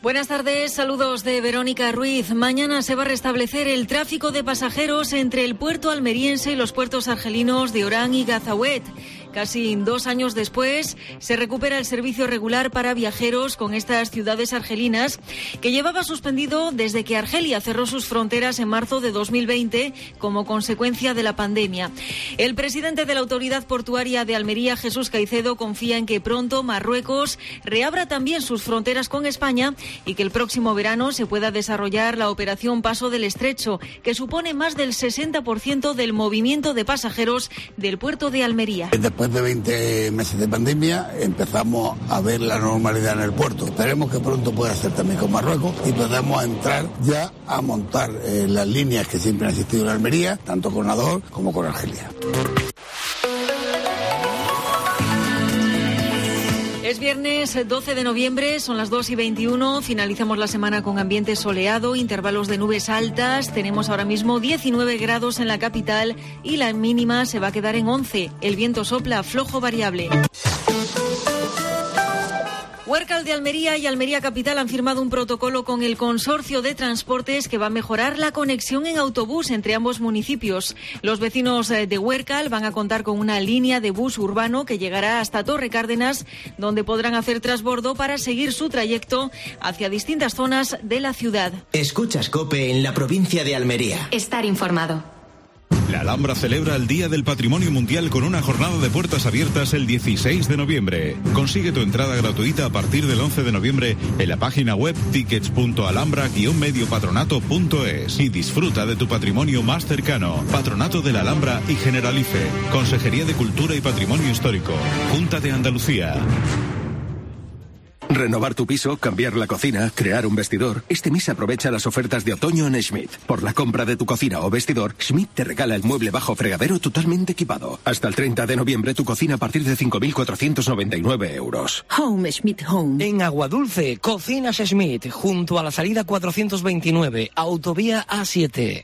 Buenas tardes, saludos de Verónica Ruiz. Mañana se va a restablecer el tráfico de pasajeros entre el puerto almeriense y los puertos argelinos de Orán y Gazaouet. Casi 2 años después, se recupera el servicio regular para viajeros con estas ciudades argelinas, que llevaba suspendido desde que Argelia cerró sus fronteras en marzo de 2020 como consecuencia de la pandemia. El presidente de la Autoridad Portuaria de Almería, Jesús Caicedo, confía en que pronto Marruecos reabra también sus fronteras con España y que el próximo verano se pueda desarrollar la operación Paso del Estrecho, que supone más del 60% del movimiento de pasajeros del puerto de Almería. Después de 20 meses de pandemia empezamos a ver la normalidad en el puerto. Esperemos que pronto pueda ser también con Marruecos y podamos entrar ya a montar las líneas que siempre han existido en Almería, tanto con Ador como con Argelia. Es viernes 12 de noviembre, son las 2:21, finalizamos la semana con ambiente soleado, intervalos de nubes altas, tenemos ahora mismo 19 grados en la capital y la mínima se va a quedar en 11, el viento sopla flojo variable. Huércal de Almería y Almería Capital han firmado un protocolo con el Consorcio de Transportes que va a mejorar la conexión en autobús entre ambos municipios. Los vecinos de Huércal van a contar con una línea de bus urbano que llegará hasta Torre Cárdenas, donde podrán hacer transbordo para seguir su trayecto hacia distintas zonas de la ciudad. Escuchas COPE en la provincia de Almería. Estar informado. La Alhambra celebra el Día del Patrimonio Mundial con una jornada de puertas abiertas el 16 de noviembre. Consigue tu entrada gratuita a partir del 11 de noviembre en la página web tickets.alhambra-mediopatronato.es y disfruta de tu patrimonio más cercano. Patronato de la Alhambra y Generalife. Consejería de Cultura y Patrimonio Histórico. Junta de Andalucía. Renovar tu piso, cambiar la cocina, crear un vestidor. Este mes aprovecha las ofertas de otoño en Schmidt. Por la compra de tu cocina o vestidor, Schmidt te regala el mueble bajo fregadero totalmente equipado. Hasta el 30 de noviembre tu cocina a partir de 5.499 euros. Home Schmidt Home. En Aguadulce, Cocinas Schmidt, junto a la salida 429, autovía A7.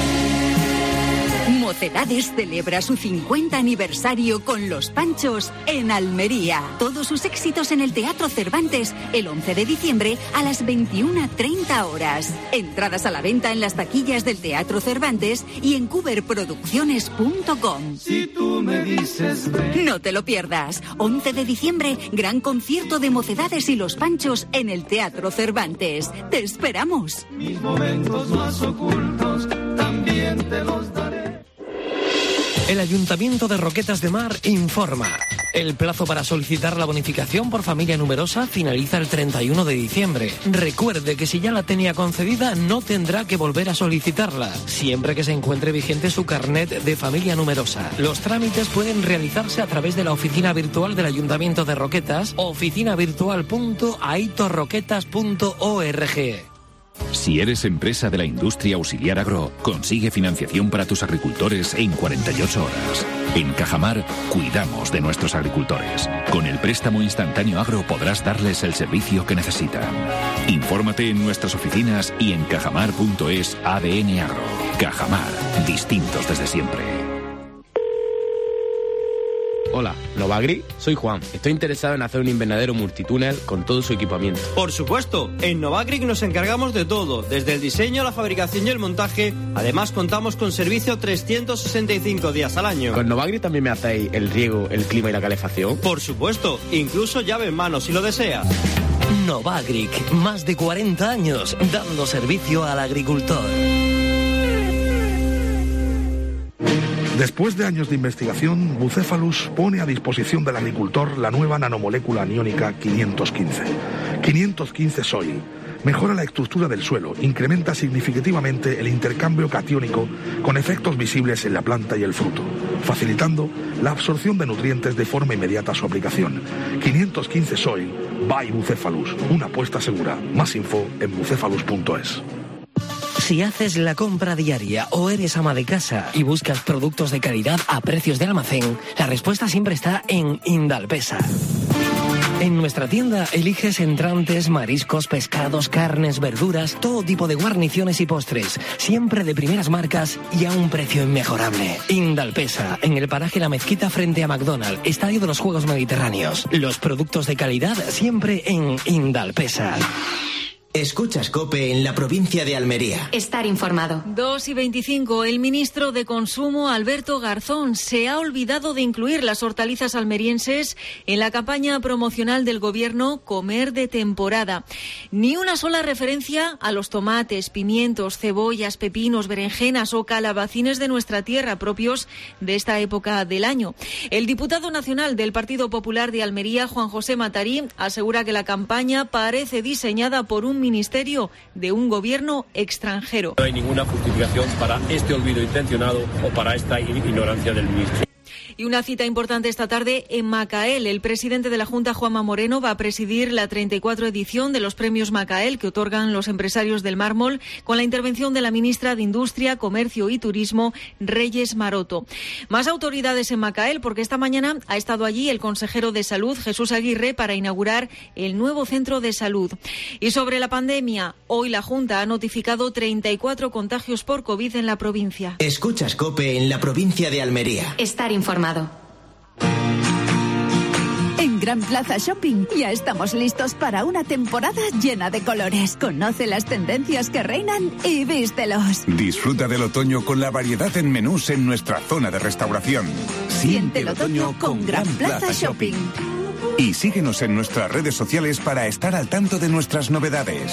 Mocedades celebra su 50 aniversario con Los Panchos en Almería. Todos sus éxitos en el Teatro Cervantes el 11 de diciembre a las 21:30 horas. Entradas a la venta en las taquillas del Teatro Cervantes y en cuberproducciones.com. Si tú me dices ven. No te lo pierdas. 11 de diciembre, gran concierto de Mocedades y Los Panchos en el Teatro Cervantes. ¡Te esperamos! Mis momentos más ocultos también te los daré. El Ayuntamiento de Roquetas de Mar informa. El plazo para solicitar la bonificación por familia numerosa finaliza el 31 de diciembre. Recuerde que si ya la tenía concedida, no tendrá que volver a solicitarla, siempre que se encuentre vigente su carnet de familia numerosa. Los trámites pueden realizarse a través de la oficina virtual del Ayuntamiento de Roquetas, oficinavirtual.aitorroquetas.org. Si eres empresa de la industria auxiliar agro, consigue financiación para tus agricultores en 48 horas. En Cajamar, cuidamos de nuestros agricultores. Con el préstamo instantáneo agro podrás darles el servicio que necesitan. Infórmate en nuestras oficinas y en cajamar.es ADN Agro. Cajamar, distintos desde siempre. Hola, Novagri, soy Juan. Estoy interesado en hacer un invernadero multitúnel con todo su equipamiento. Por supuesto, en Novagri nos encargamos de todo, desde el diseño, la fabricación y el montaje. Además, contamos con servicio 365 días al año. ¿Con Novagri también me hacéis el riego, el clima y la calefacción? Por supuesto, incluso llave en mano si lo deseas. Novagric, más de 40 años dando servicio al agricultor. Después de años de investigación, Bucephalus pone a disposición del agricultor la nueva nanomolécula aniónica 515. 515 Soil. Mejora la estructura del suelo, incrementa significativamente el intercambio catiónico con efectos visibles en la planta y el fruto, facilitando la absorción de nutrientes de forma inmediata a su aplicación. 515 Soil by Bucephalus. Una apuesta segura. Más info en bucephalus.es. Si haces la compra diaria o eres ama de casa y buscas productos de calidad a precios de almacén, la respuesta siempre está en Indalpesa. En nuestra tienda eliges entrantes, mariscos, pescados, carnes, verduras, todo tipo de guarniciones y postres, siempre de primeras marcas y a un precio inmejorable. Indalpesa, en el paraje La Mezquita frente a McDonald's, Estadio de los Juegos Mediterráneos. Los productos de calidad siempre en Indalpesa. Escuchas COPE en la provincia de Almería. Estar informado. 2:25. El ministro de Consumo, Alberto Garzón, se ha olvidado de incluir las hortalizas almerienses en la campaña promocional del gobierno Comer de Temporada. Ni una sola referencia a los tomates, pimientos, cebollas, pepinos, berenjenas o calabacines de nuestra tierra, propios de esta época del año. El diputado nacional del Partido Popular de Almería, Juan José Matarí, asegura que la campaña parece diseñada por un ministerio de un gobierno extranjero. No hay ninguna justificación para este olvido intencionado o para esta ignorancia del ministro. Y una cita importante esta tarde en Macael. El presidente de la Junta, Juanma Moreno, va a presidir la 34 edición de los premios Macael que otorgan los empresarios del mármol, con la intervención de la ministra de Industria, Comercio y Turismo, Reyes Maroto. Más autoridades en Macael, porque esta mañana ha estado allí el consejero de Salud, Jesús Aguirre, para inaugurar el nuevo centro de salud. Y sobre la pandemia, hoy la Junta ha notificado 34 contagios por COVID en la provincia. Escuchas COPE en la provincia de Almería. Estar informado. En Gran Plaza Shopping ya estamos listos para una temporada llena de colores. Conoce las tendencias que reinan y vístelos. Disfruta del otoño con la variedad en menús en nuestra zona de restauración. Siente el otoño con Gran Plaza Shopping. Y síguenos en nuestras redes sociales para estar al tanto de nuestras novedades.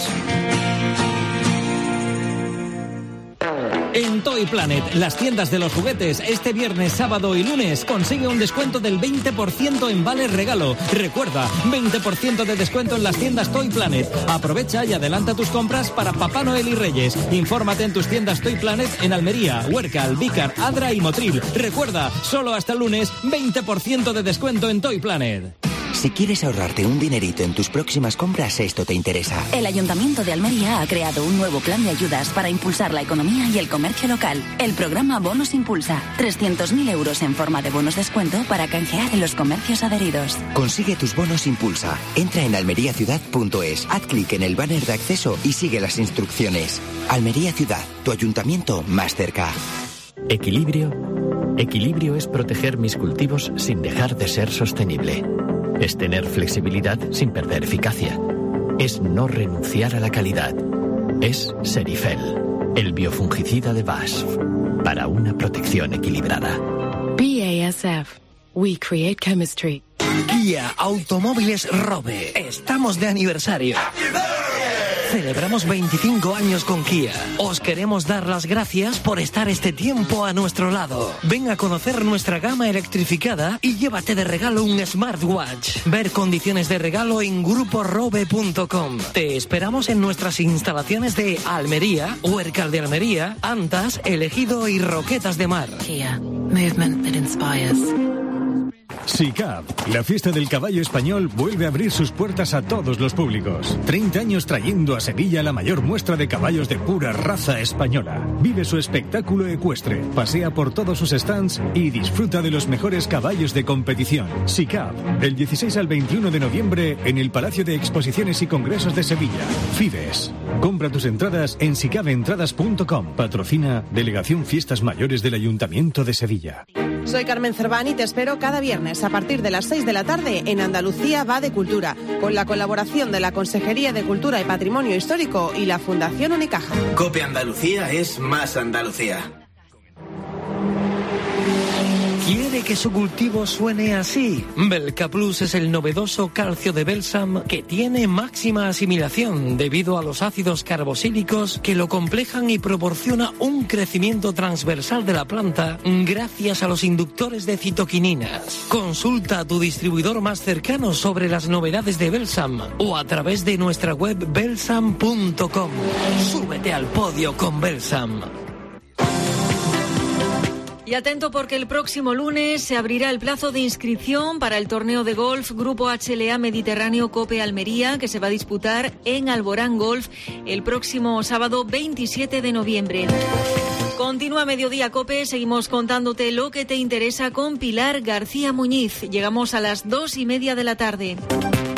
En Toy Planet, las tiendas de los juguetes, este viernes, sábado y lunes, consigue un descuento del 20% en vales regalo. Recuerda, 20% de descuento en las tiendas Toy Planet. Aprovecha y adelanta tus compras para Papá Noel y Reyes. Infórmate en tus tiendas Toy Planet en Almería, Huércal, Vícar, Adra y Motril. Recuerda, solo hasta el lunes, 20% de descuento en Toy Planet. Si quieres ahorrarte un dinerito en tus próximas compras, esto te interesa. El Ayuntamiento de Almería ha creado un nuevo plan de ayudas para impulsar la economía y el comercio local. El programa Bonos Impulsa. 300.000 euros en forma de bonos descuento para canjear en los comercios adheridos. Consigue tus bonos Impulsa. Entra en almeriaciudad.es, haz clic en el banner de acceso y sigue las instrucciones. Almería Ciudad, tu ayuntamiento más cerca. Equilibrio. Equilibrio es proteger mis cultivos sin dejar de ser sostenible. Es tener flexibilidad sin perder eficacia. Es no renunciar a la calidad. Es Serifel, el biofungicida de BASF, para una protección equilibrada. BASF. We create chemistry. Kia Automóviles Robe. Estamos de aniversario. Celebramos 25 años con Kia. Os queremos dar las gracias por estar este tiempo a nuestro lado. Ven a conocer nuestra gama electrificada y llévate de regalo un smartwatch. Ver condiciones de regalo en gruporobe.com. Te esperamos en nuestras instalaciones de Almería, Huércal de Almería, Antas, El Ejido y Roquetas de Mar. Kia. Movement that inspires. SICAV, la fiesta del caballo español, vuelve a abrir sus puertas a todos los públicos. 30 años trayendo a Sevilla la mayor muestra de caballos de pura raza española. Vive su espectáculo ecuestre, pasea por todos sus stands y disfruta de los mejores caballos de competición. SICAV, del 16 al 21 de noviembre en el Palacio de Exposiciones y Congresos de Sevilla. Fides. Compra tus entradas en sicaventradas.com. Patrocina Delegación Fiestas Mayores del Ayuntamiento de Sevilla. Soy Carmen Cerván y te espero cada viernes a partir de las 6 de la tarde en Andalucía va de Cultura, con la colaboración de la Consejería de Cultura y Patrimonio Histórico y la Fundación Unicaja. COPE Andalucía es más Andalucía. ¿Quiere que su cultivo suene así? Belka Plus es el novedoso calcio de Belsam que tiene máxima asimilación debido a los ácidos carboxílicos que lo complejan y proporciona un crecimiento transversal de la planta gracias a los inductores de citoquininas. Consulta a tu distribuidor más cercano sobre las novedades de Belsam o a través de nuestra web belsam.com. Súbete al podio con Belsam. Y atento porque el próximo lunes se abrirá el plazo de inscripción para el torneo de golf Grupo HLA Mediterráneo COPE Almería, que se va a disputar en Alborán Golf el próximo sábado 27 de noviembre. Continúa Mediodía COPE, seguimos contándote lo que te interesa con Pilar García Muñiz. Llegamos a las 2:30 de la tarde.